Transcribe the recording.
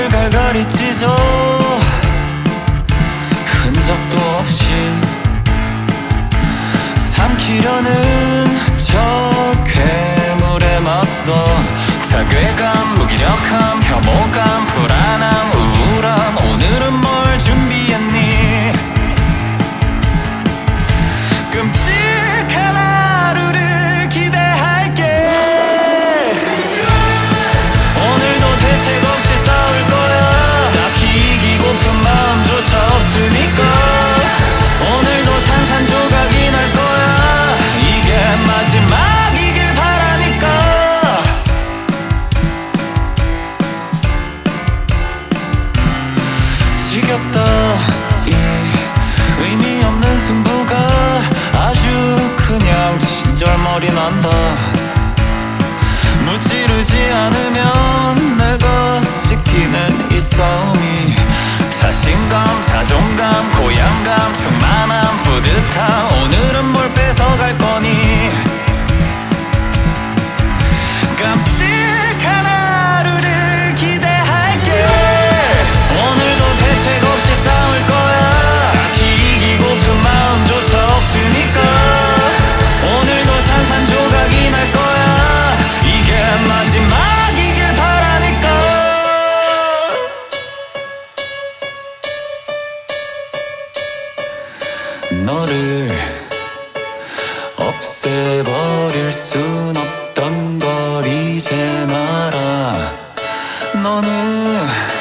갈갈이 찢어 흔적도 없이 삼키려는 저 괴물에 맞서 자괴감, 무기력함, 혐오감, 불안함, 우울함. 오늘은 뭘 준비했니? 끔찍한 하루를 기대할게. 오늘도 대책 없이 싸울 거야. 딱히 이기고픈 마음조차 없으니까. 오늘도 산산조각이 날 거야. 이게 마지막이길 바라니까. 지겹다 이 의미 없는 승부가. 아주 그냥 친절머리 난다. 무찌르지 않으면 내가 지키는 이 싸움이 자신감, 자존감, 고향감, 충만함, 뿌듯함. 오늘은 뭘 뺏어갈 거니? 깜찍한 하루를 기대할게. 오늘도 대책 없이 싸울 거야. 딱히 이기고픈 마음조차 없으니까. 오늘도 산산조각이 날 거야. 이게 마지막이길 바라니까. 너를 없애버릴 순 없던 걸 이젠 알아. 너는